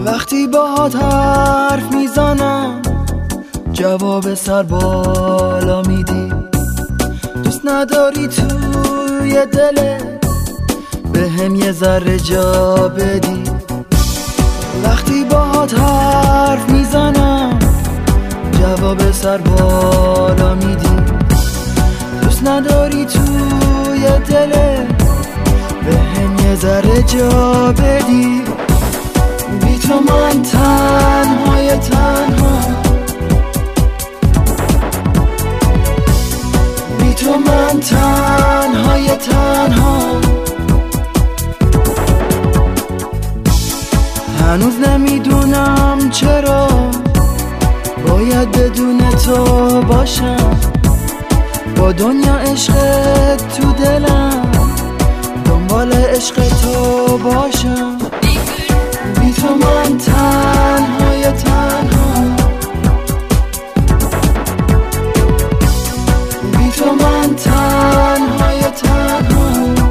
وقتی باهات حرف میزنم جواب سر بالا میدی، دوست نداری توی دلت به هم یه ذره جا بدی. وقتی باهات حرف میزنم جواب سر بالا میدی، دوست نداری توی دلت به هم یه ذره جا بدی. بی تو من تنهای تنها، بی تو من تنهای تنها. هنوز نمیدونم چرا باید بدون تو باشم، با دنیا عشقت تو دلم دنبال عشق تو باشم. بی تو من تنهای تنها، بی تو من تنهای تنها.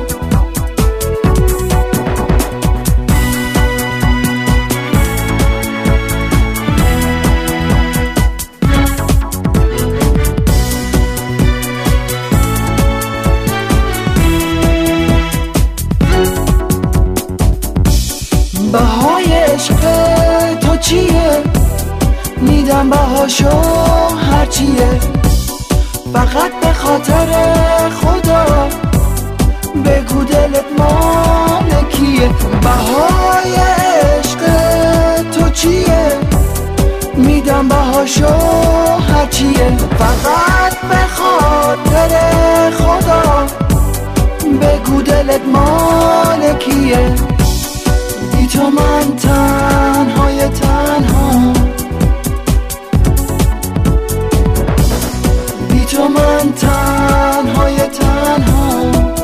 بهای عشق تو چیه؟ میدم بهاشو هرچیه، فقط به خاطر خدا بگو دلت مال کیه. بهای عشق تو چیه؟ میدم بهاشو هرچیه، فقط به خاطر خدا بگو دلت مال کیه. بی تو من تنهای تنها، بی تو من تنهای تنها.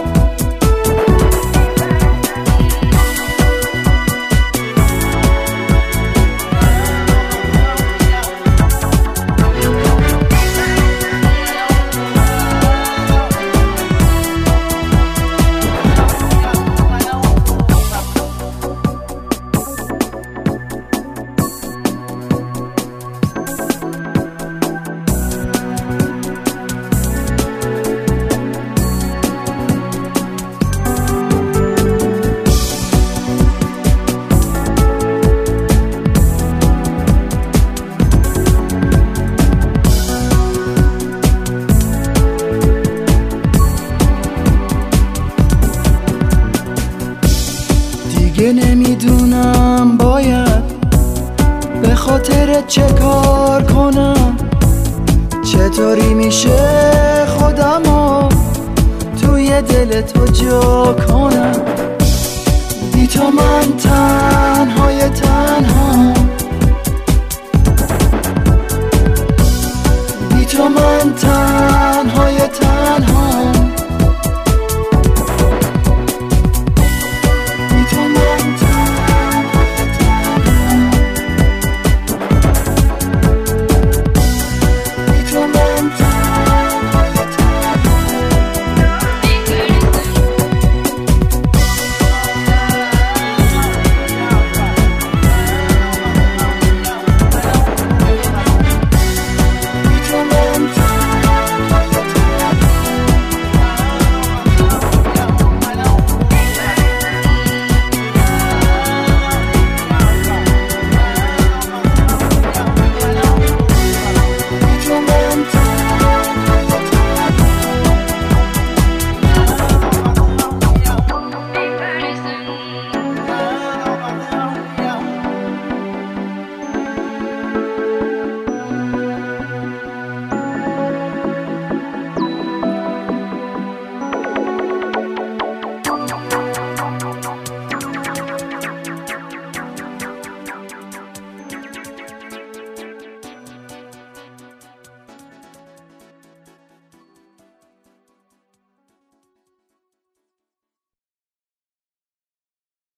دیگه نمیدونم باید به خاطر چه کار کنم، چطوری میشه خودمو توی دل تو جا کنم. بی تو من تنها